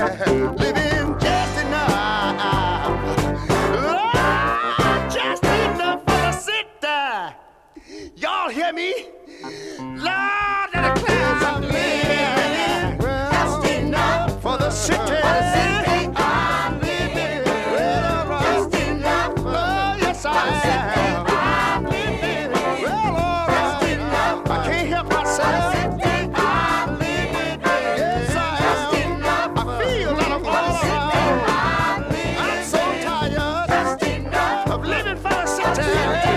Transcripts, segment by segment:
living just enough. Lord, just enough for the city. Y'all hear me? Lord, that the clouds I'm living. Well, just enough for the city. I'm living. Well, just enough for the yes, I am. I'm living. Well, all right. Just enough. I can't help myself. I'm living. Yes, I am. I feel like I'm all around. I'm so tired of living for the city.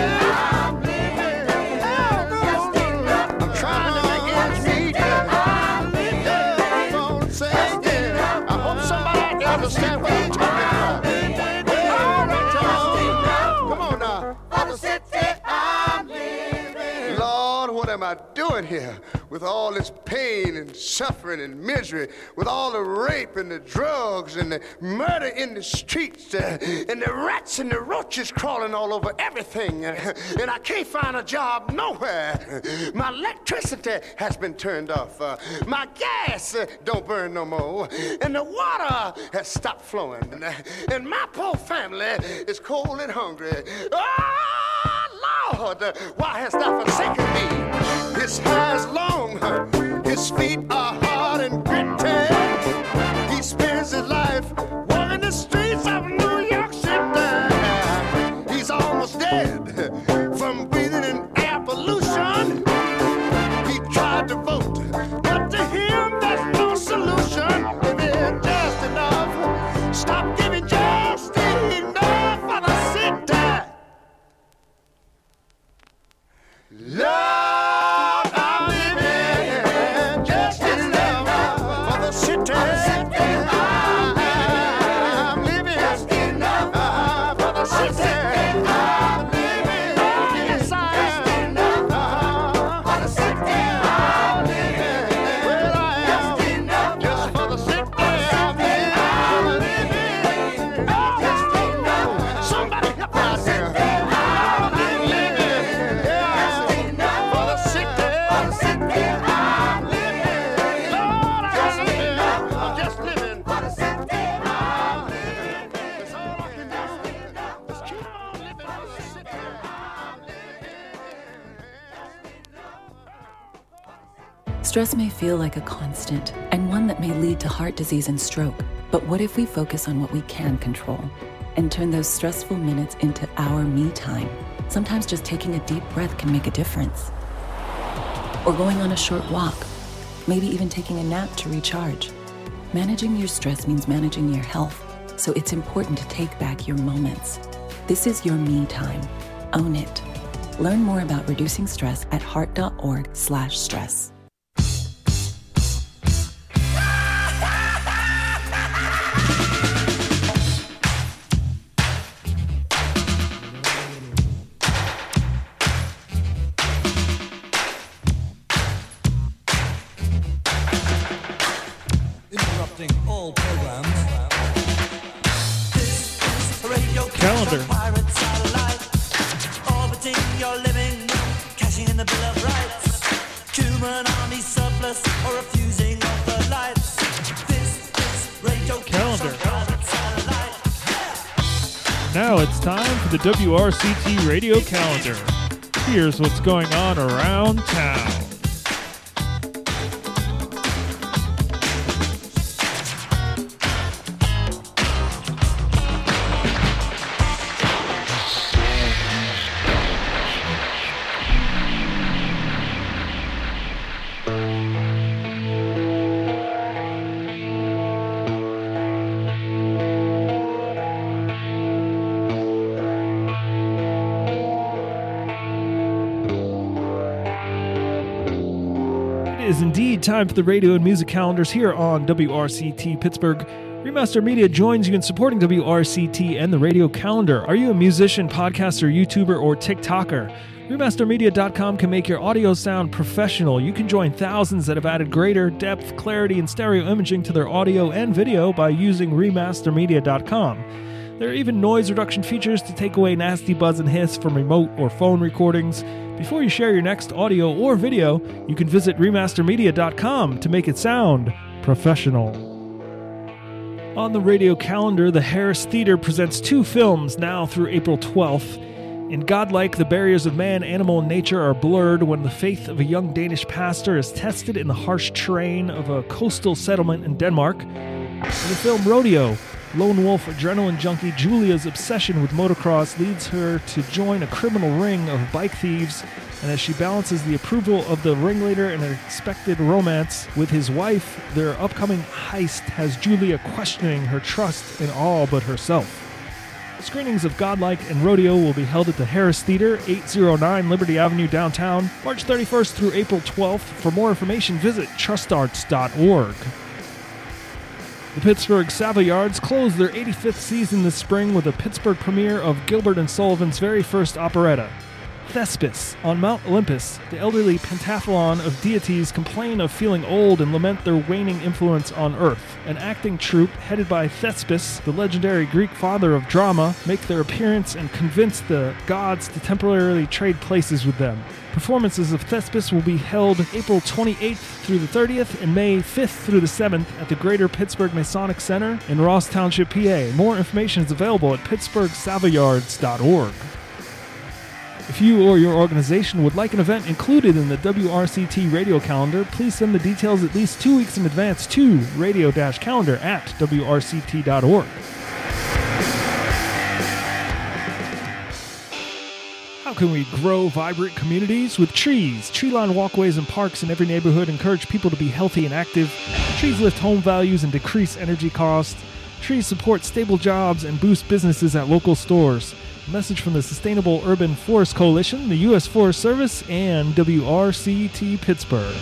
Understand what I'm talking about. All right, y'all. Come on now. For the city I'm living. Lord, what am I doing here? With all this pain and suffering and misery, with all the rape and the drugs and the murder in the streets, and the rats and the roaches crawling all over everything, and I can't find a job nowhere. My electricity has been turned off. My gas don't burn no more, and the water has stopped flowing, and my poor family is cold and hungry. Oh, Lord, why hast thou forsaken me? His hair is long, his feet are hard and gritty. He spends his life walking the streets of New York City. He's almost dead from breathing in air pollution. He tried to vote, but to him there's no solution. If it's just enough, stop giving just enough for the city. Lord, I'm living just enough for the city. I'm living just enough for the city. I'm living, yes I am, for the city. I'm living, well I am, just for the city. I'm living, just enough. Somebody help me out there. Stress may feel like a constant, and one that may lead to heart disease and stroke. But what if we focus on what we can control and turn those stressful minutes into our me time? Sometimes just taking a deep breath can make a difference. Or going on a short walk, maybe even taking a nap to recharge. Managing your stress means managing your health, so it's important to take back your moments. This is your me time. Own it. Learn more about reducing stress at heart.org/stress. All programs. Calendar. Orbiting your living room, cashing in the Bill of Rights. Human army surplus or refusing of the lights. This is radio Calendar. Now it's time for the WRCT Radio Calendar. Here's what's going on around town. It is indeed time for the radio and music calendars here on WRCT Pittsburgh. Remaster Media joins you in supporting WRCT and the radio calendar. Are you a musician, podcaster, YouTuber, or TikToker? Remastermedia.com can make your audio sound professional. You can join thousands that have added greater depth, clarity, and stereo imaging to their audio and video by using Remastermedia.com. There are even noise reduction features to take away nasty buzz and hiss from remote or phone recordings. Before you share your next audio or video, you can visit Remastermedia.com to make it sound professional. On the radio calendar, the Harris Theater presents 2 films now through April 12th. In Godlike, the barriers of man, animal, and nature are blurred when the faith of a young Danish pastor is tested in the harsh terrain of a coastal settlement in Denmark. In the film Rodeo, lone wolf adrenaline junkie Julia's obsession with motocross leads her to join a criminal ring of bike thieves, and as she balances the approval of the ringleader and an expected romance with his wife, their upcoming heist has Julia questioning her trust in all but herself. Screenings of Godlike and Rodeo will be held at the Harris Theater, 809 Liberty Avenue, downtown, March 31st through April 12th. For more information, visit trustarts.org. The Pittsburgh Savoyards closed their 85th season this spring with a Pittsburgh premiere of Gilbert and Sullivan's very first operetta, Thespis. On Mount Olympus, the elderly pentathlon of deities complain of feeling old and lament their waning influence on Earth. An acting troupe headed by Thespis, the legendary Greek father of drama, make their appearance and convince the gods to temporarily trade places with them. Performances of Thespis will be held April 28th through the 30th and May 5th through the 7th at the Greater Pittsburgh Masonic Center in Ross Township, PA. More information is available at pittsburghsavoyards.org. If you or your organization would like an event included in the WRCT radio calendar, please send the details at least 2 weeks in advance to radio-calendar@wrct.org. How can we grow vibrant communities? With trees. Tree-lined walkways and parks in every neighborhood encourage people to be healthy and active. Trees lift home values and decrease energy costs. Trees support stable jobs and boost businesses at local stores. A message from the Sustainable Urban Forest Coalition, the U.S. Forest Service, and WRCT Pittsburgh.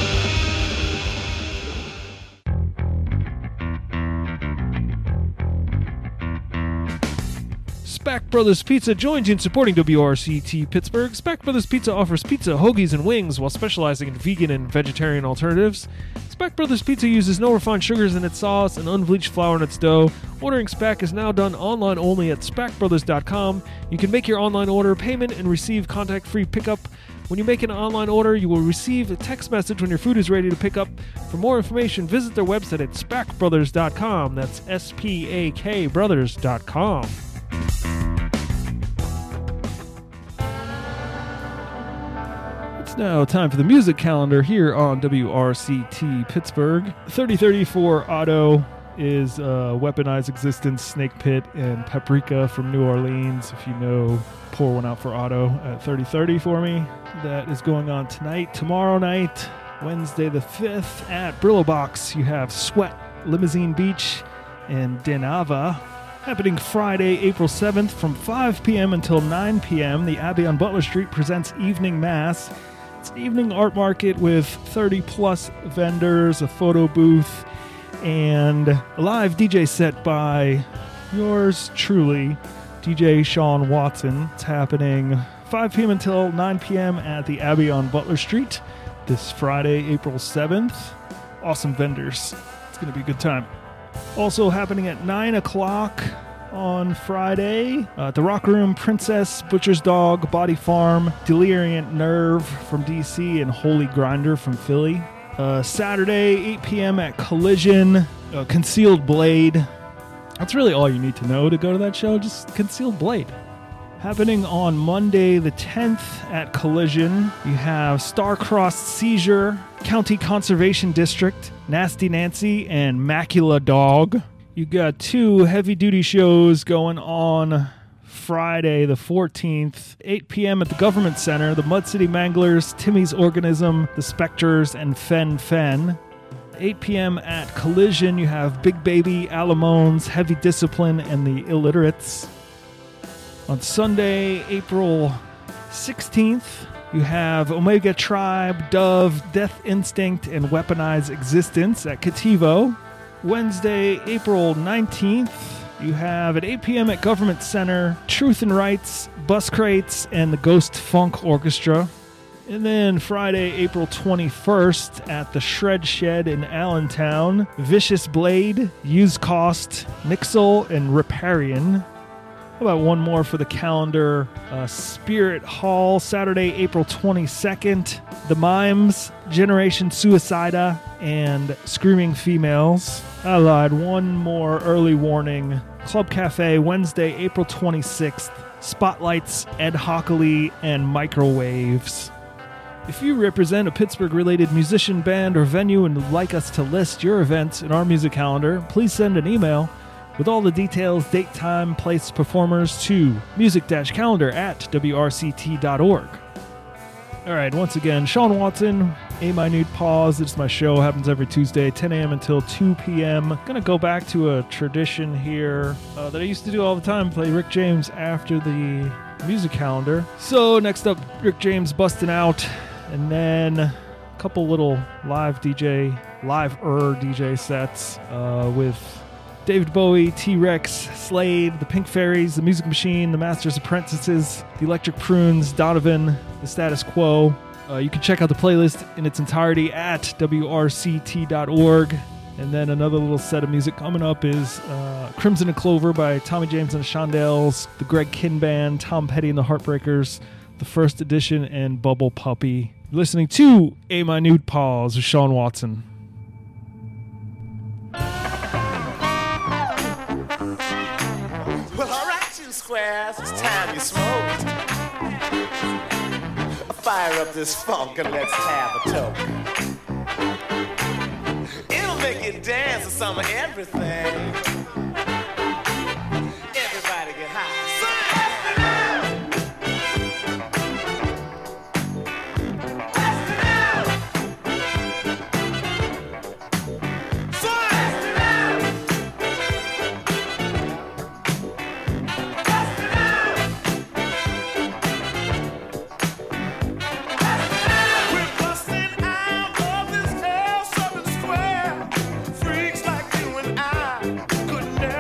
Spack Brothers Pizza joins you in supporting WRCT Pittsburgh. Spack Brothers Pizza offers pizza, hoagies, and wings while specializing in vegan and vegetarian alternatives. Spack Brothers Pizza uses no refined sugars in its sauce and unbleached flour in its dough. Ordering Spack is now done online only at spackbrothers.com. You can make your online order, payment, and receive contact-free pickup. When you make an online order, you will receive a text message when your food is ready to pick up. For more information, visit their website at spackbrothers.com. That's SPAK brothers.com. It's now time for the music calendar here on WRCT Pittsburgh. 3034 Auto is Weaponized Existence, Snake Pit, and Paprika from New Orleans. If you know, pour one out for Auto at 3030 for me. That is going on tonight. Tomorrow night, Wednesday the 5th, at Brillo Box, you have Sweat, Limousine Beach, and Denava. Happening Friday, April 7th from 5 p.m. until 9 p.m., the Abbey on Butler Street presents Evening Mass. It's an evening art market with 30-plus vendors, a photo booth, and a live DJ set by yours truly, DJ Sean Watson. It's happening 5 p.m. until 9 p.m. at the Abbey on Butler Street this Friday, April 7th. Awesome vendors. It's going to be a good time. Also happening at 9 o'clock on Friday, the Rock Room, Princess, Butcher's Dog, Body Farm, Deliriant Nerve from DC, and Holy Grinder from Philly. Saturday, 8 p.m. at Collision, Concealed Blade. That's really all you need to know to go to that show, just Concealed Blade. Happening on Monday the 10th at Collision, you have Star-Crossed Seizure, County Conservation District, Nasty Nancy, and Macula Dog. You got 2 heavy-duty shows going on Friday the 14th, 8 p.m. at the Government Center, the Mud City Manglers, Timmy's Organism, the Spectres, and Fen Fen. 8 p.m. at Collision, you have Big Baby, Alamones, Heavy Discipline, and the Illiterates. On Sunday, April 16th, you have Omega Tribe, Dove, Death Instinct, and Weaponized Existence at Cativo. Wednesday, April 19th, you have at 8 p.m. at Government Center, Truth and Rights, Bus Crates, and the Ghost Funk Orchestra. And then Friday, April 21st, at the Shred Shed in Allentown, Vicious Blade, Used Cost, Nixel, and Riparian. How about one more for the calendar? Spirit Hall, Saturday, April 22nd. The Mimes, Generation Suicida, and Screaming Females. I lied. One more early warning. Club Cafe, Wednesday, April 26th. Spotlights, Ed Hockley, and Microwaves. If you represent a Pittsburgh-related musician, band, or venue and would like us to list your events in our music calendar, please send an email with all the details, date, time, place, performers to music-calendar@wrct.org. All right, once again, Sean Watson, A Minute Pause. It's my show. Happens every Tuesday, 10 a.m. until 2 p.m. Going to go back to a tradition here that I used to do all the time, play Rick James after the music calendar. So next up, Rick James busting out, and then a couple little live DJ sets with David Bowie, T-Rex, Slade, the Pink Fairies, the Music Machine, the Masters Apprentices, the Electric Prunes, Donovan, the Status Quo. You can check out the playlist in its entirety at wrct.org. And then another little set of music coming up is Crimson and Clover by Tommy James and the Shondells, the Greg Kihn Band, Tom Petty and the Heartbreakers, the First Edition, and Bubble Puppy. You're listening to A Minute Pause with Sean Watson. Squares, it's time you smoked. Fire up this funk and let's have a toke. It'll make you dance to some of everything. Everybody get high. Couldn't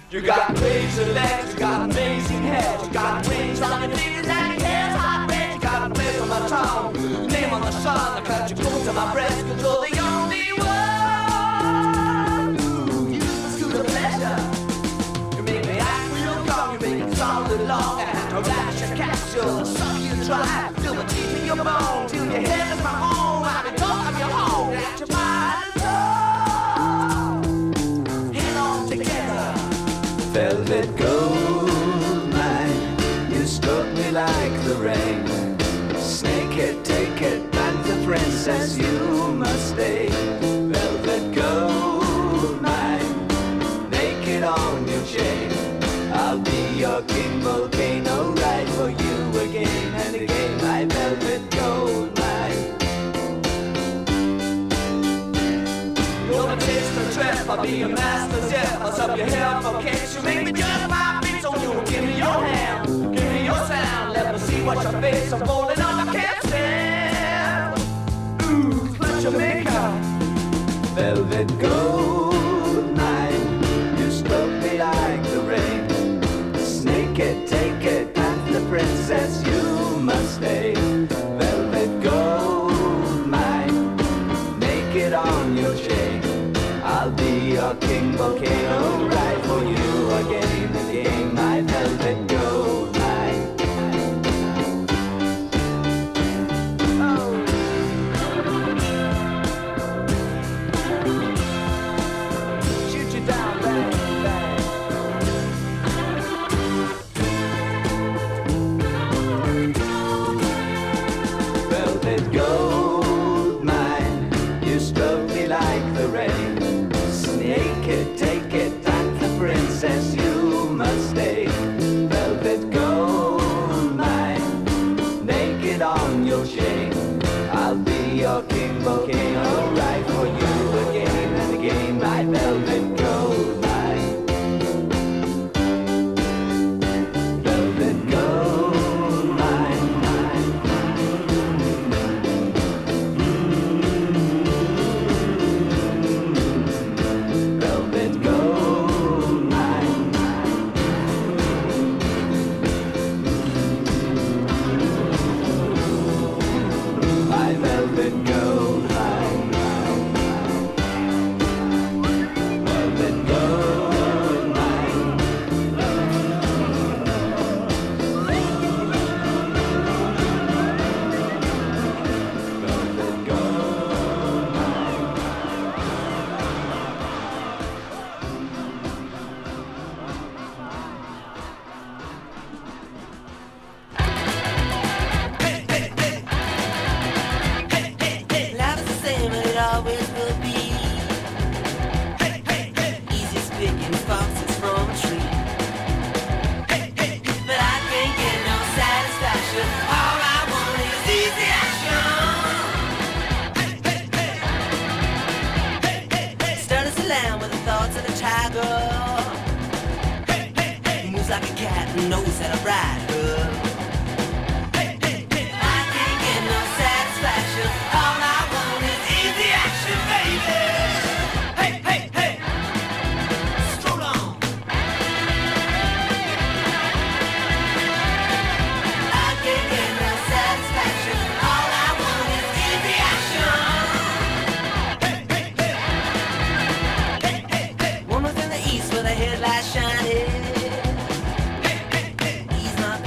You got crazy legs, you got amazing hair, you got wings on your fingers and your hair's hot red. You got a place on my tongue, name on the sun. I got you close to my breast, cause you're the only one who uses to the pleasure. You make me act real young, you make it solid long. And to lash your capsule, suck you dry, till the teeth in your bone, till your head is my home. I'm the door of your home, at your mind and soul. Hang on together. Velvet gold mine, you stroke me like the rain. Snake it, take it, panther princess, you must stay. Velvet gold mine, naked on your chain. I'll be your king volcano, ride for you again and again, my velvet gold mine. You're the taste of trip, I'll be your master zip. I'll sub your hair for kicks, you make me jump my feet. So you give me your hand, give me your sound. Let me see what your face, I'm falling up, I can't stand. Ooh, clutch your makeup. Velvet gold mine, you stroke me like the rain. Snake it, take it, and the princess, you must stay. Velvet gold mine, naked on your chain. I'll be your king volcano, ride for you again and again, my velvet gold mine. Oh. Shoot you down, bang, bang. Velvet gold mine, you stroke me like the rain. Snake it, take it, and the princess, you must stay. Velvet gold mine, naked on your chain. I'll be your king volcano, ride for you again and again, my velvet gold mine. Velvet gold mine, mine. Velvet gold mine. My velvet gold mine. Velvet gold mine. Velvet gold mine. Life is the same and it always will be. Easy spitting foxes from a tree. But I can't get no satisfaction. All I want is easy action. Stern as a lamb with the thoughts of a tiger. Moves like a cat and knows how to ride her. I can't get no satisfaction. All I want is easy action, baby. Hey, hey, hey. Stroll on. I can't get no satisfaction. All I want is easy action. Woman's in the east with her headlights shining. He's not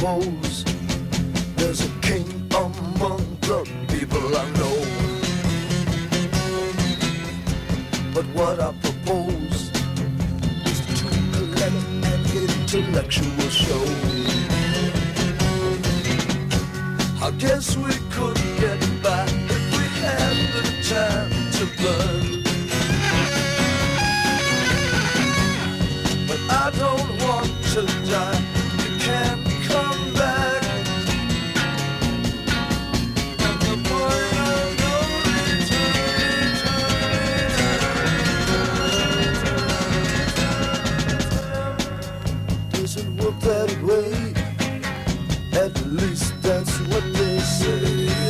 propose. There's a king among the people I know. But what I propose is to collect an intellectual show. I guess we could get by if we had the time to burn. But I don't want to die. You can't come back. At the point of no return. Doesn't work that way. At least that's what they say.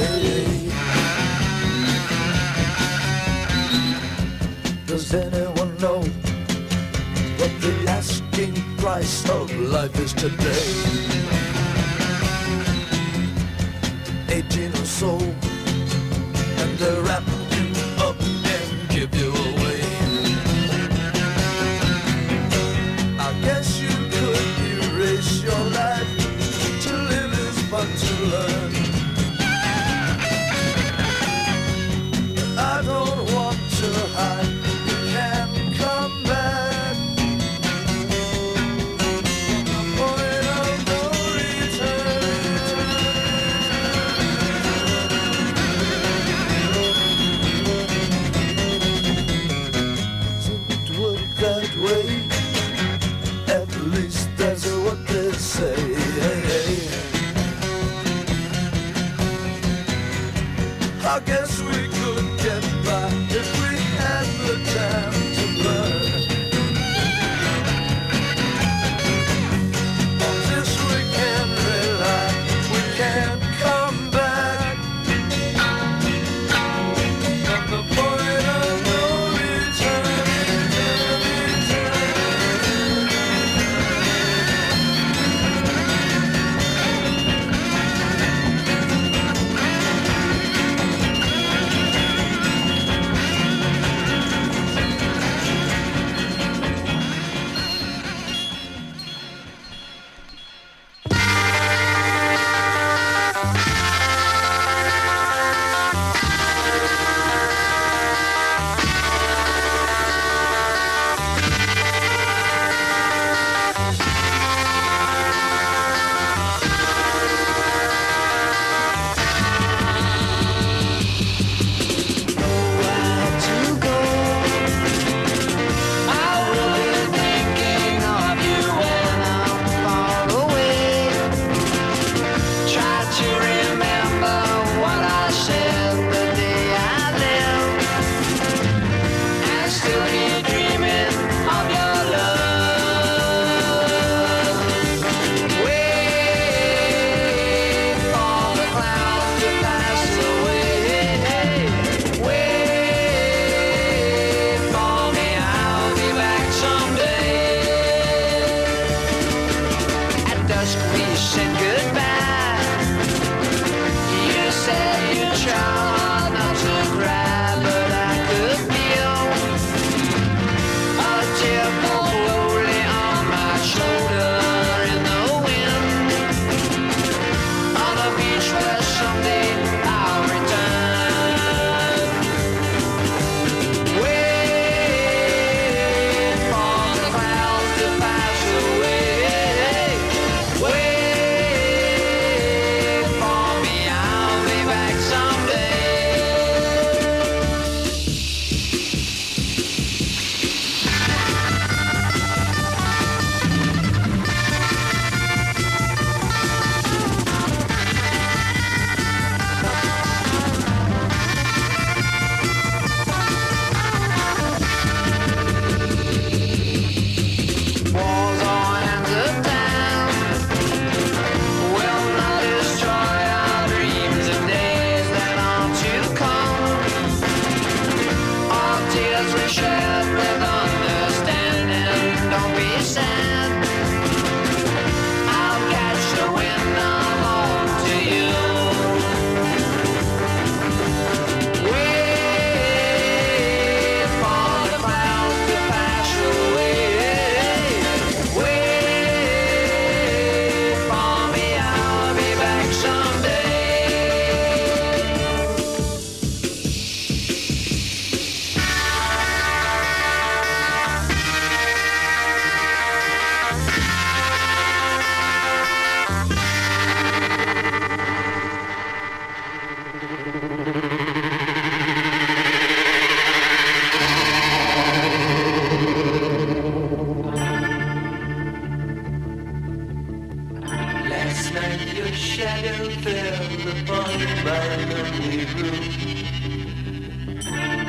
Does anyone know what the asking price of life is today? 18 or so, and they wrap you up and give you away. I guess you could erase your life. To live is fun to learn. I don't want to hide. You can come back. Point of no return. Doesn't work that way. At least that's what they say. I guess we could get by if we had the time to burn. On this we can rely, we can't come back. At the point of no return.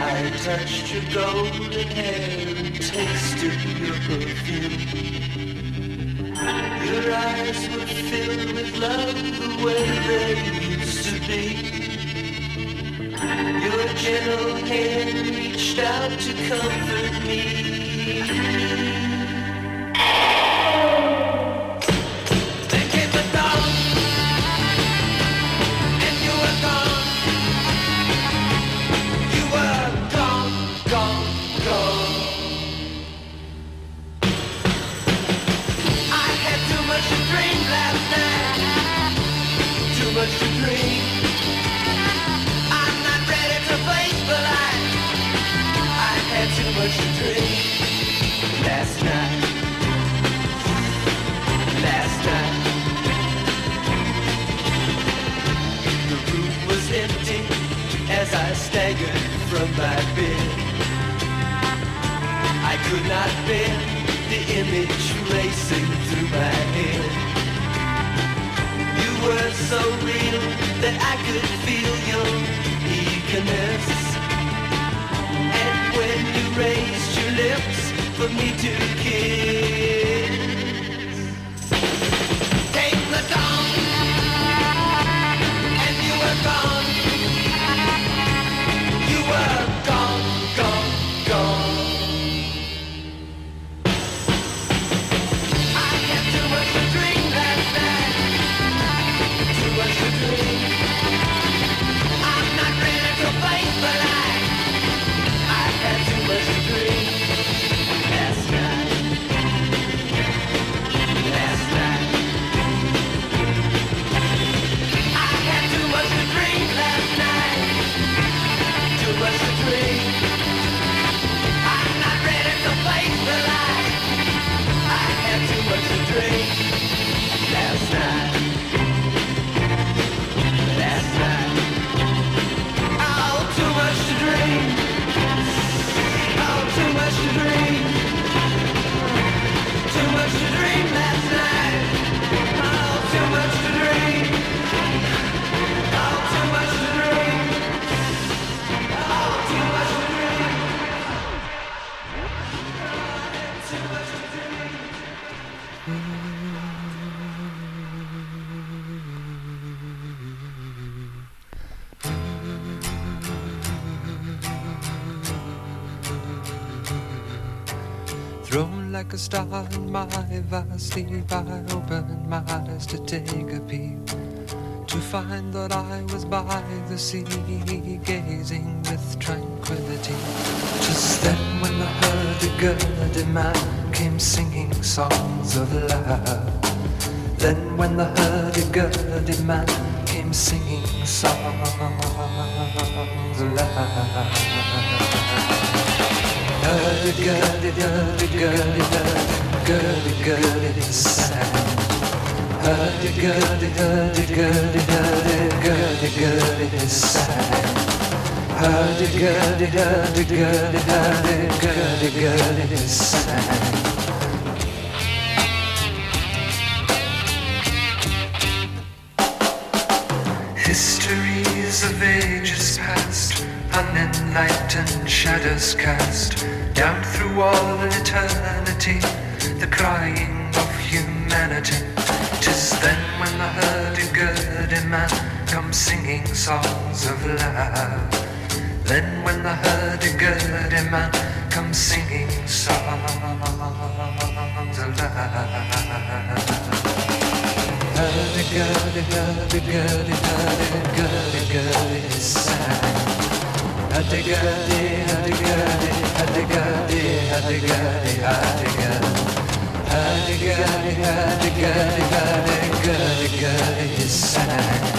I touched your golden hair and tasted your perfume. Your eyes were filled with love the way they used to be. Your gentle hand reached out to comfort me. Then came the dawn, and you were gone. You were gone, gone, gone. I had too much to drink last night. Too much to drink. Too much to drink last night. The room was empty as I staggered from my bed. I could not bear the image racing through my head. You were so real that I could feel your eagerness. When you raised your lips for me to kiss, came the dawn, and you were gone. You were gone, gone, gone. I had too much to drink last night. Too much to drink. I'm not ready to face the light. Too much to drink last night. I had too much to drink last night. Too much to drink. I'm not ready to face the light. I had too much to drink last night. Oh, too much to drink. Too much to dream. Too much to dream last night. Oh, too much to dream. Oh, too much to dream. Oh, too much to dream. Too much to dream. Thrown like a star in my vast sleep, I opened my eyes to take a peep, to find that I was by the sea, gazing with tranquility. Just then when the hurdy-gurdy man came singing songs of love. Then when the hurdy-gurdy man came singing songs of love. Hurdy-gurdy, hurdy-gurdy, hurdy-gurdy, sang. Hurdy-gurdy, hurdy-gurdy, hurdy-gurdy, sang. Hurdy-gurdy, hurdy-gurdy, hurdy-gurdy, sang. Histories of ages past, unenlightened shadows cast down through all eternity, the crying of humanity. 'Tis then when the hurdy-gurdy man comes singing songs of love. Then when the hurdy-gurdy man comes singing songs of love. Hurdy-gurdy, hurdy-gurdy, hurdy-gurdy, sang. Hurdy-gurdy, hurdy-gurdy, hurdy-gurdy, hurdy-gurdy, hurdy-gurdy. Hurdy-gurdy, hurdy-gurdy, hurdy-gurdy, sang.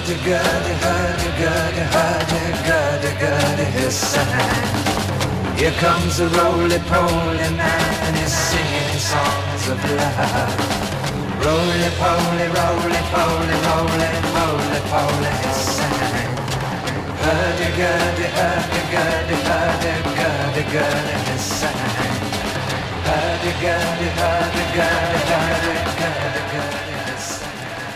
hurdy-gurdy sang. Here comes a roly-poly man, he's singing songs of love. Roly-poly, roly-poly, roly-poly, he sang. Hurdy-gurdy, hurdy-gurdy, hurdy-gurdy, he sang. Hurdy-gurdy, hurdy-gurdy, hurdy-gurdy, he sang.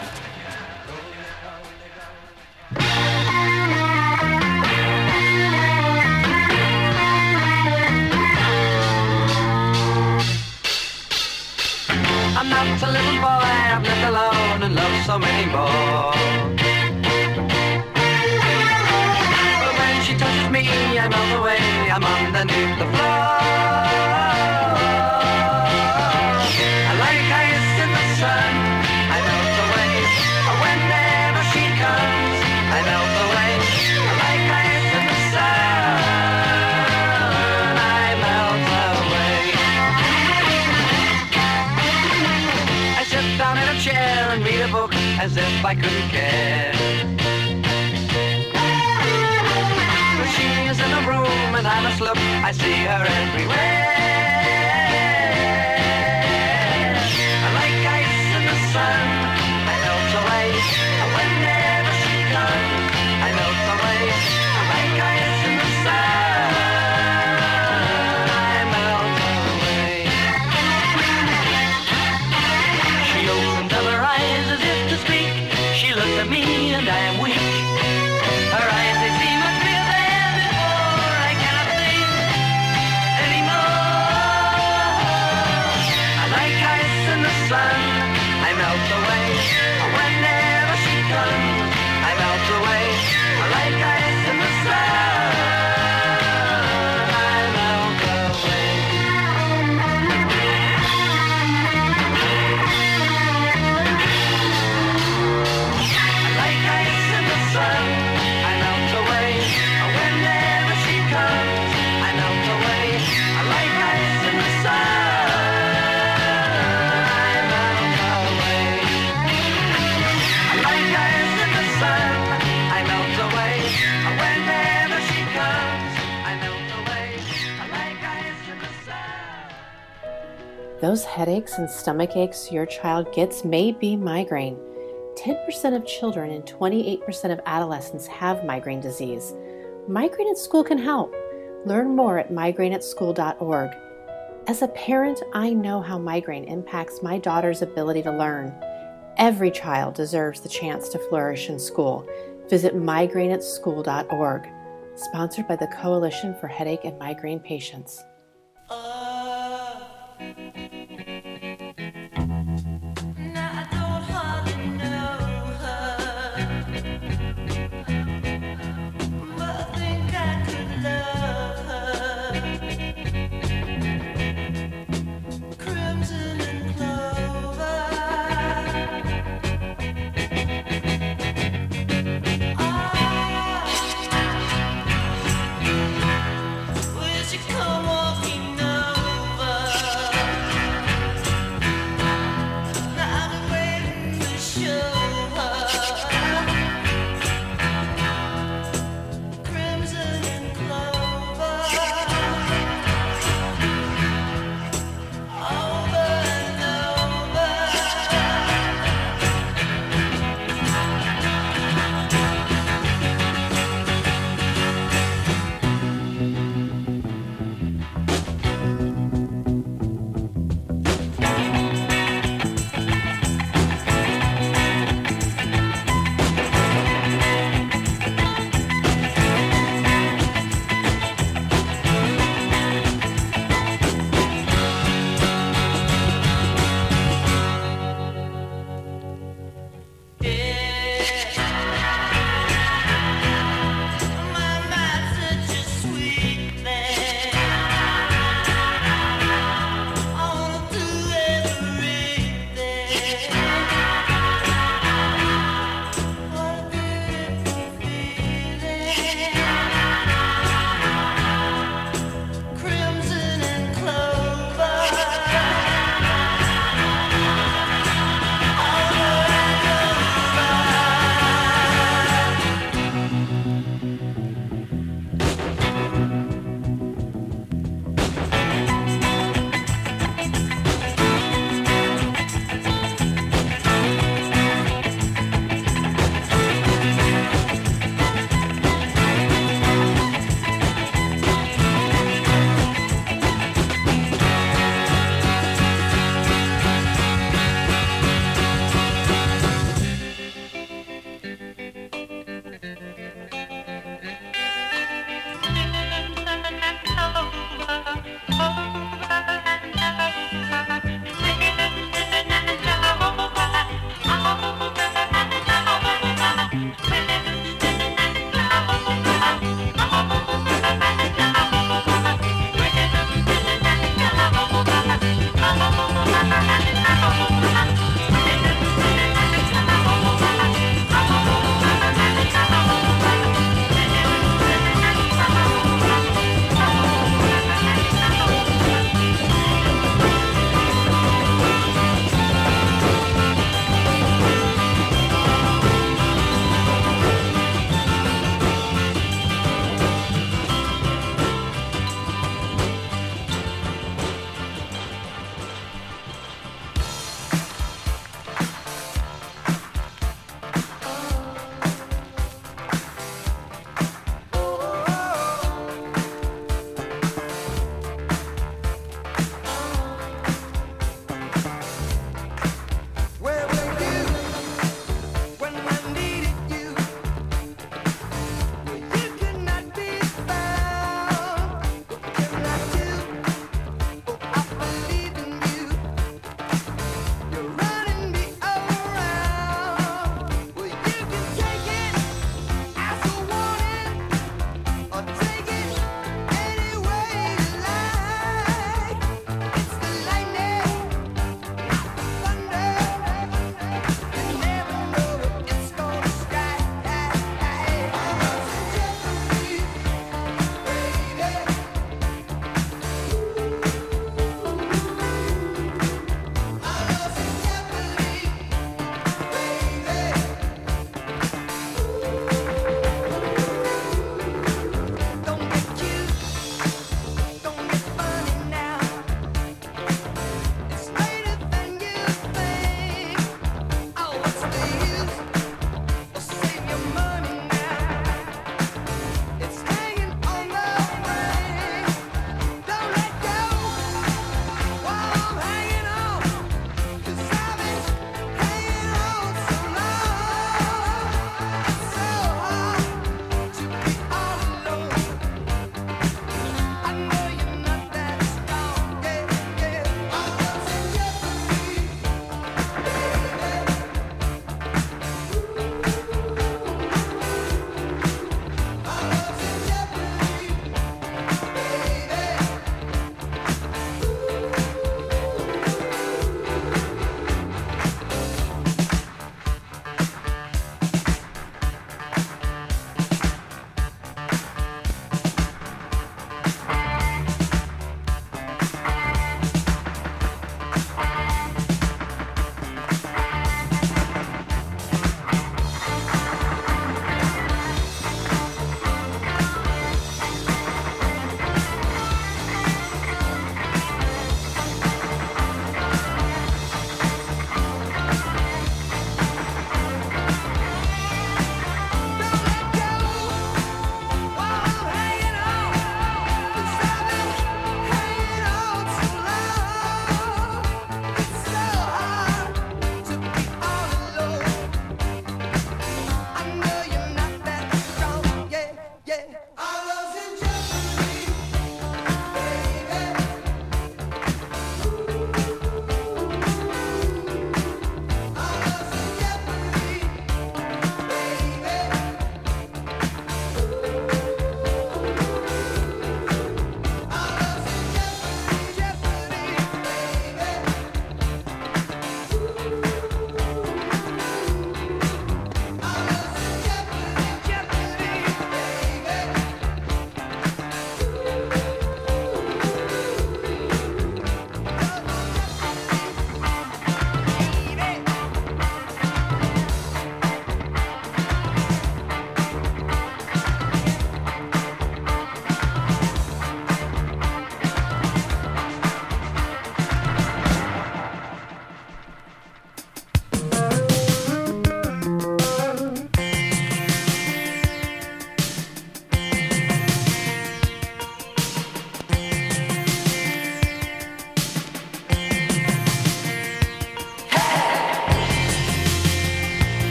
I'm not a little boy, I'm left alone and love so many more. But when she touches me, I melt away, I'm underneath the floor. I like ice in the sun, I melt away. Whenever she comes, I melt away. I like ice in the sun, I melt away. I sit down in a chair and read a book as if I couldn't care. When she is in the room and I must look, I see her everywhere. I like ice in the sun, I melt away. Whenever she comes, I melt away. I like ice in the sun, I melt away. She opened up her eyes as if to speak. She looked at me and I am weak. Her eyes, they seem much bigger than before. I cannot think anymore. I like ice in the sun, I melt away. Whenever she comes, I melt away. I like ice in the sun, I melt away. I like ice in the sun, I melt away. Whenever she comes, I melt away. I like ice in the sun, I melt away. I like ice in the sun, I melt away. Whenever she comes, I melt away. I like ice in the sun. Those headaches and stomach aches your child gets may be migraine. 10% of children and 28% of adolescents have migraine disease. Migraine at School can help. Learn more at migraineatschool.org. As a parent, I know how migraine impacts my daughter's ability to learn. Every child deserves the chance to flourish in school. Visit migraineatschool.org. Sponsored by the Coalition for Headache and Migraine Patients. Now I don't hardly know her, but I think I could love her. Crimson and clover. Will she come walk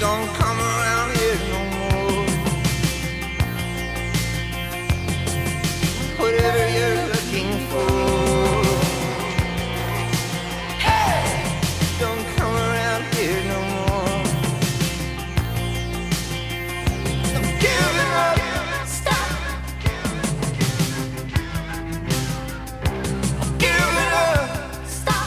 Don't come around here no more. Whatever you're looking for, hey, don't come around here no more. I'm giving up. Stop. I'm giving up. Stop.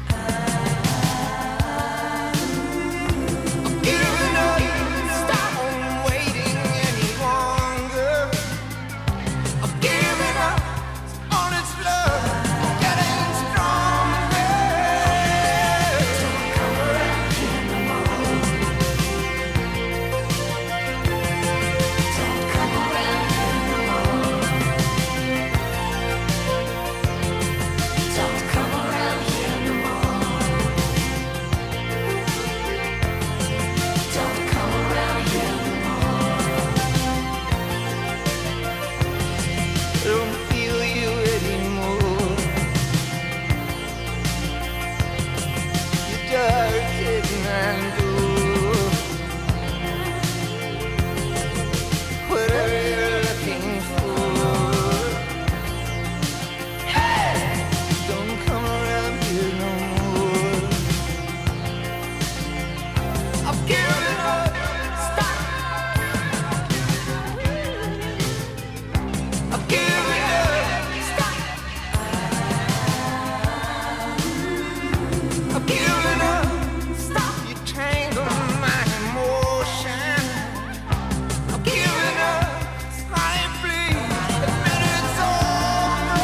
I'm giving up. Stop. I'm waiting any longer. I'm giving up on its love, getting stronger. Don't come around here no more. Don't come around here no more. Don't come around here no more. Don't come around here no more. I don't feel you anymore. You're dark and blue. Whatever you're looking for, hey, don't come around here no more. I'm giving up. Stop. I'm giving up. Stop. I'm giving up. Stop. You tangle my emotion. I'm giving up. Honey, please admit it's over.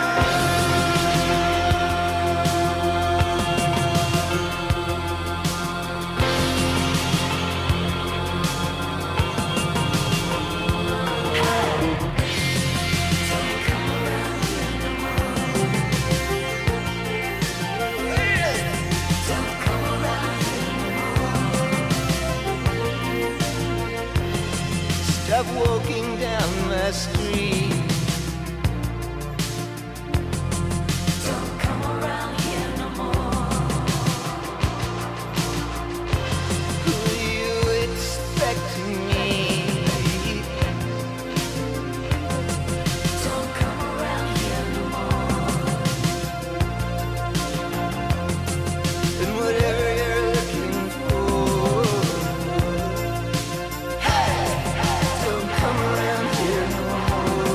Stop walking down the street. Don't come around here no more. Who are you expecting me? Don't come around here no more. And whatever you're looking for, hey, don't come around here no more.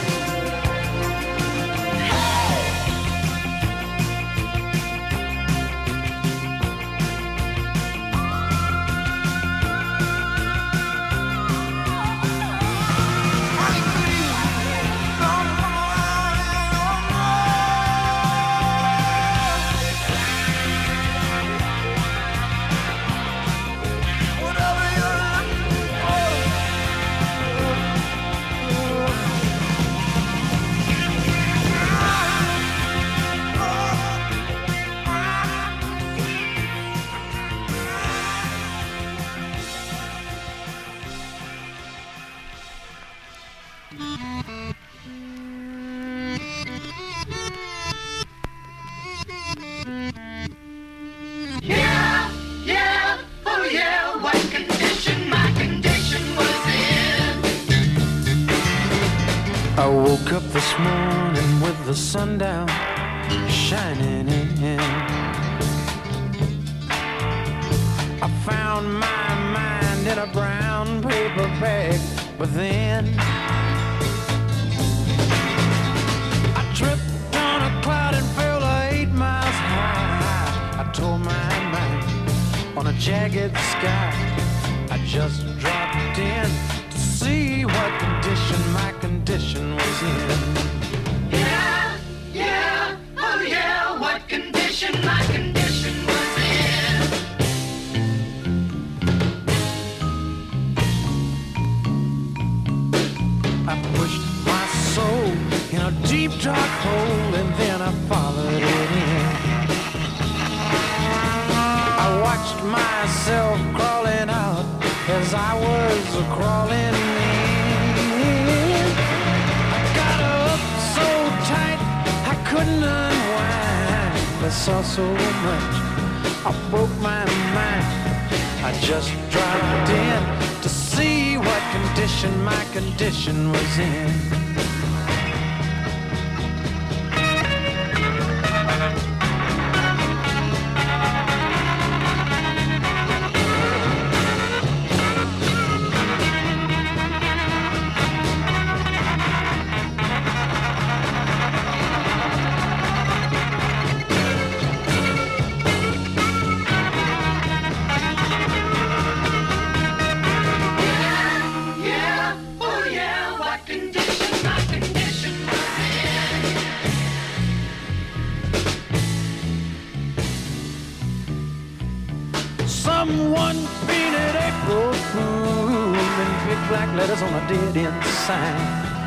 Honey, please, don't come around here no more. Whatever you're looking for. Yeah, yeah, oh yeah, what condition my condition was in. I woke up this morning with the sun down shining in. I found my mind in a brown paper bag, but then I tripped on a cloud and fell 8 miles high. I tore my mind on a jagged sky. I just dropped in to see what condition my condition was in. Yeah, yeah, oh yeah, what condition my condition was in. I pushed my soul in a deep dark hole and then I followed it in. I watched myself crawling out as I was crawling in. I got up so tight I couldn't unwind. I saw so much, I broke my mind. I I just dropped in to see what condition my condition was in. Someone painted April Fool in big black letters on a dead-end sign.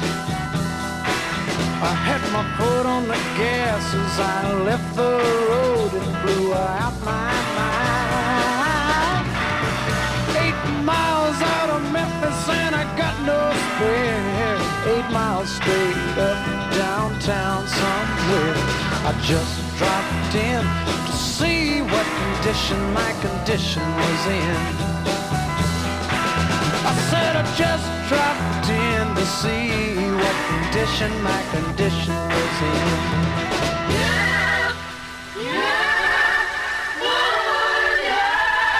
I had my foot on the gas as I left the road and blew out my mind. 8 miles out of Memphis and I got no spare. 8 miles straight up downtown somewhere. I just dropped in to see what condition my condition was in. I said I just dropped in to see what condition my condition was in. Yeah, yeah, oh yeah.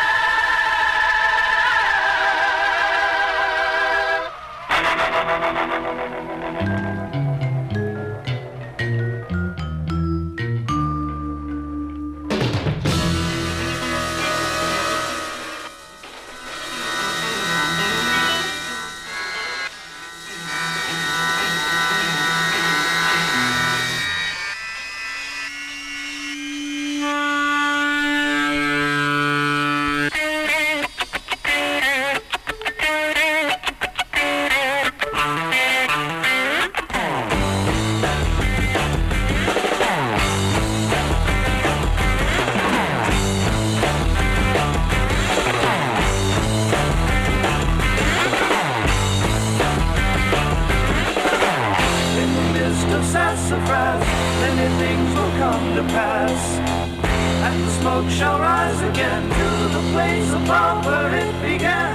Sassafras, many things will come to pass, and the smoke shall rise again to the place above where it began.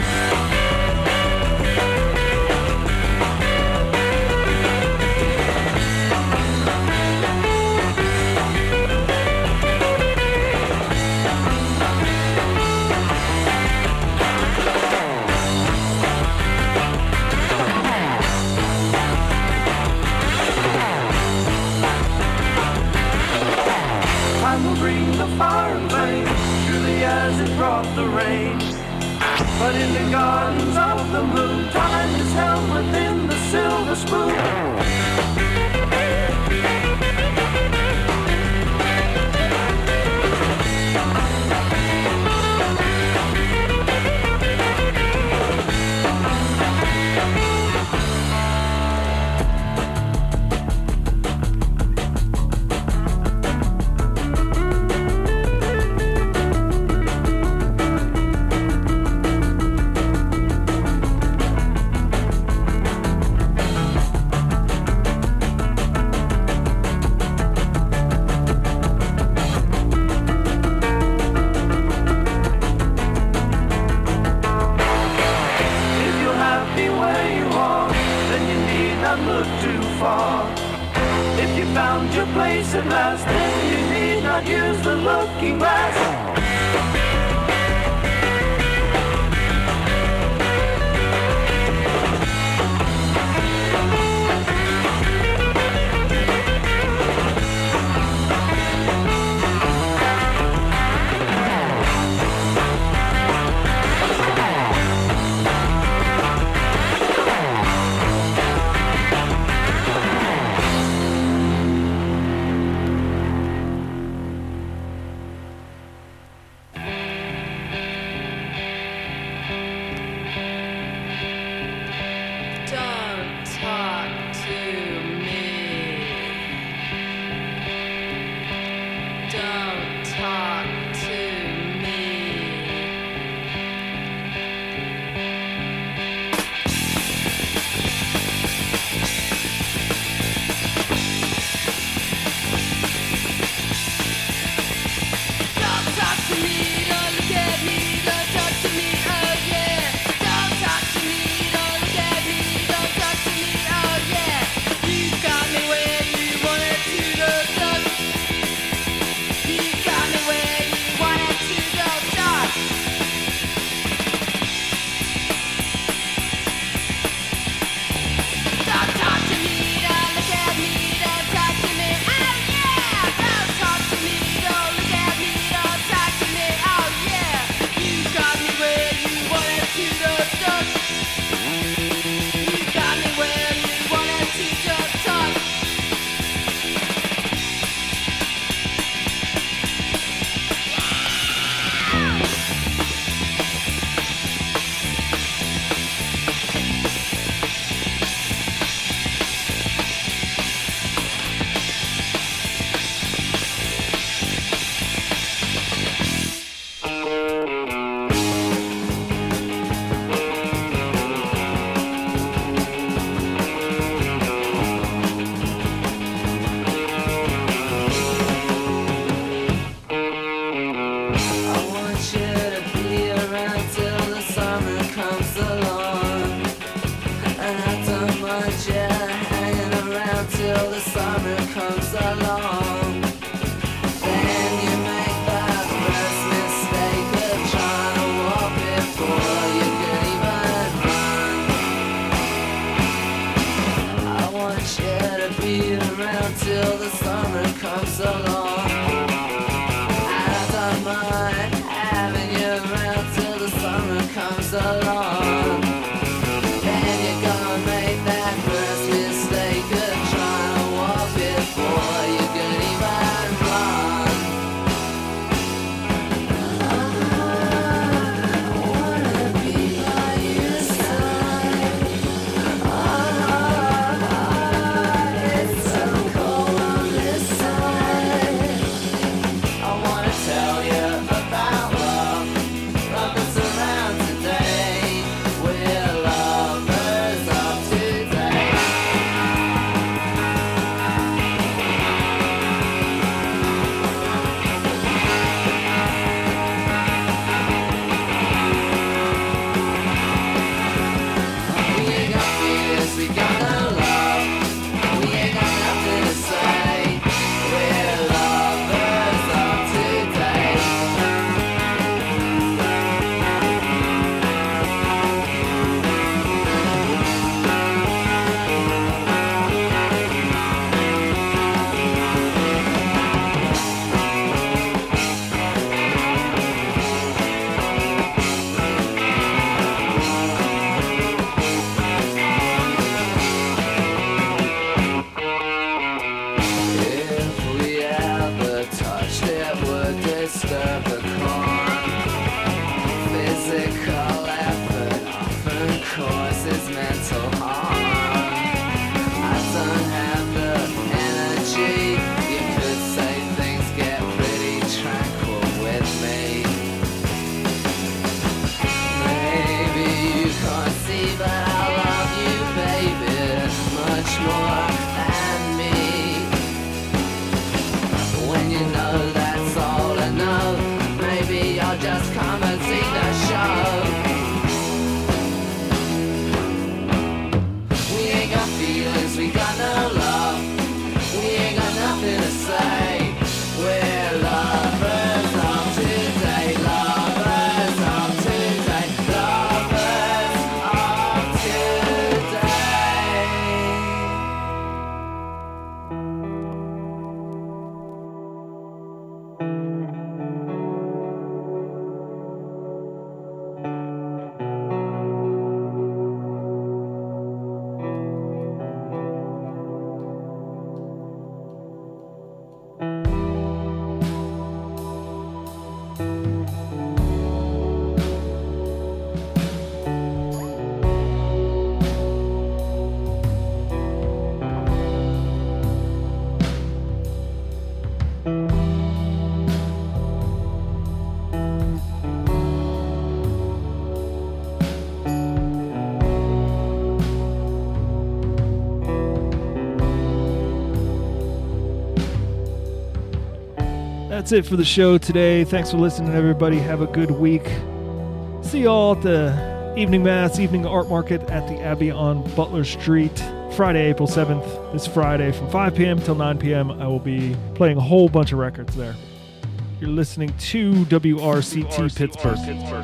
Bring the fire and flame, surely as it brought the rain. But in the gardens of the moon, time is held within the silver spoon. At last, then you need not use the looking glass. till the summer comes along. I don't mind having you around till the summer comes along. Then you're gonna make that first mistake of trying to walk before you could even run. I wanna be by your side. It's so cold on this side. I wanna tell you about love that's around today. We're lovers of today. We ain't got feelings, we got no love. We ain't got nothing to say. We're lovers of today. If we ever touched, it would disturb the calm. Physical effort often causes mental harm. I don't have the energy. You could say things get pretty tranquil with me. Maybe you can't see, but I love you, baby, much more than me. When you know that's all enough, maybe I'll just come and see the show. We ain't got feelings, we got no love. We ain't got nothing to say. We're lovers of today, lovers of today, lovers of today. That's it for the show today. Thanks for listening, everybody. Have a good week. See y'all at the Evening Mass, Evening Art Market at the Abbey on Butler Street, Friday, April 7th. This Friday from 5 p.m. till 9 p.m. I will be playing a whole bunch of records there. You're listening to WRCT Pittsburgh.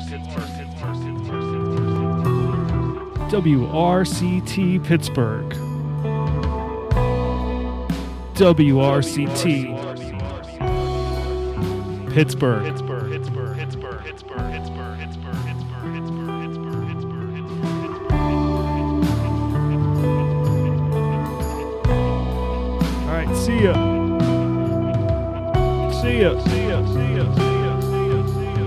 WRCT Pittsburgh. WRCT Pittsburgh. All right, see ya. See ya. See ya. See ya. See ya. See ya. See ya.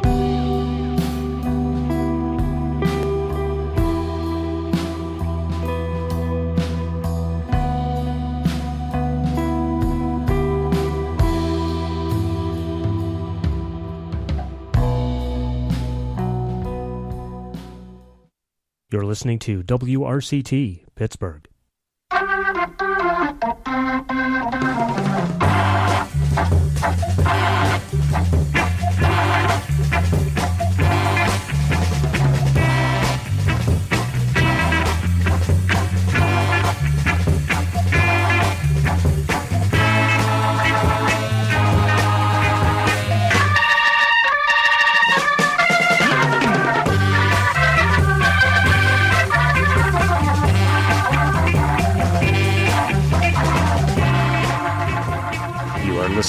You're listening to WRCT Pittsburgh.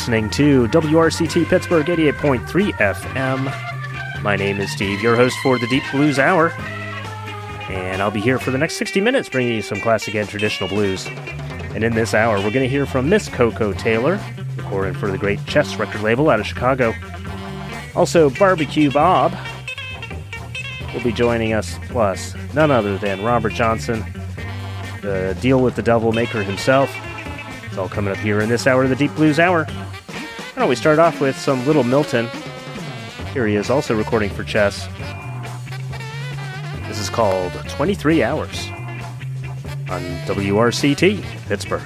listening to WRCT Pittsburgh 88.3 FM. My name is Steve, your host for the Deep Blues Hour, and I'll be here for the next 60 minutes bringing you some classic and traditional blues. And in this hour, we're going to hear from Miss Koko Taylor, recording for the Great Chess record label out of Chicago. Also, Barbecue Bob will be joining us, plus none other than Robert Johnson, the Deal with the Devil maker himself. It's all coming up here in this hour of the Deep Blues Hour. Why don't we start off with some Little Milton. Here he is also recording for Chess. This is called 23 Hours on WRCT Pittsburgh.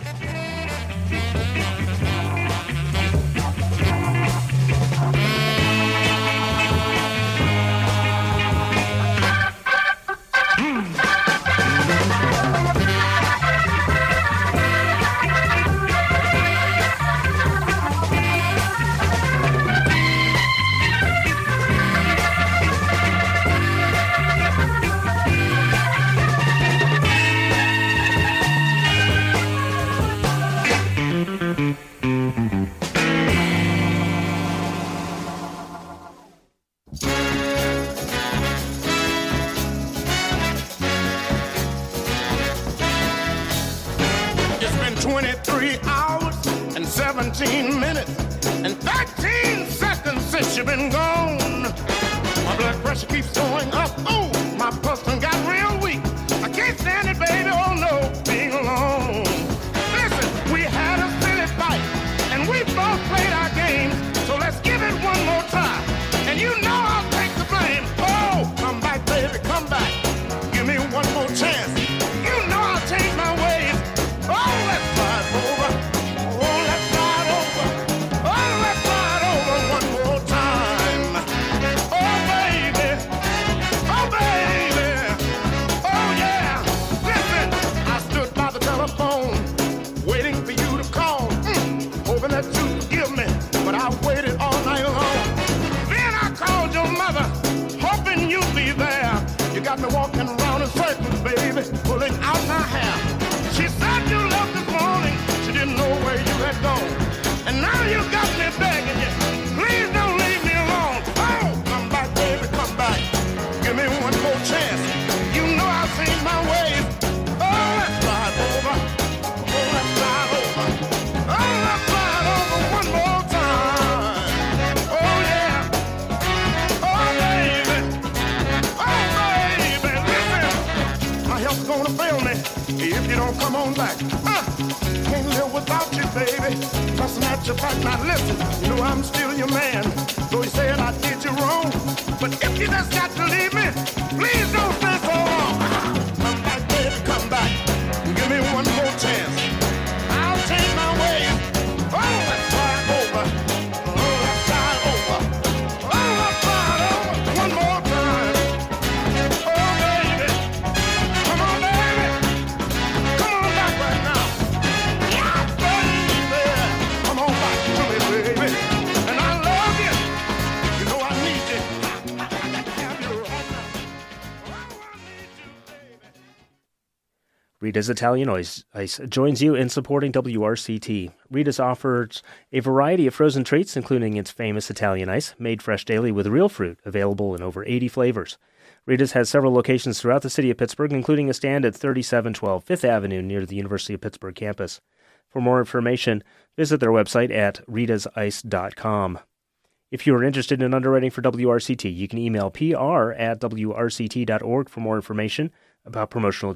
Rita's Italian Ice joins you in supporting WRCT. Rita's offers a variety of frozen treats, including its famous Italian Ice, made fresh daily with real fruit, available in over 80 flavors. Rita's has several locations throughout the city of Pittsburgh, including a stand at 3712 5th Avenue near the University of Pittsburgh campus. For more information, visit their website at ritasice.com. If you are interested in underwriting for WRCT, you can email pr@wrct.org for more information about promotional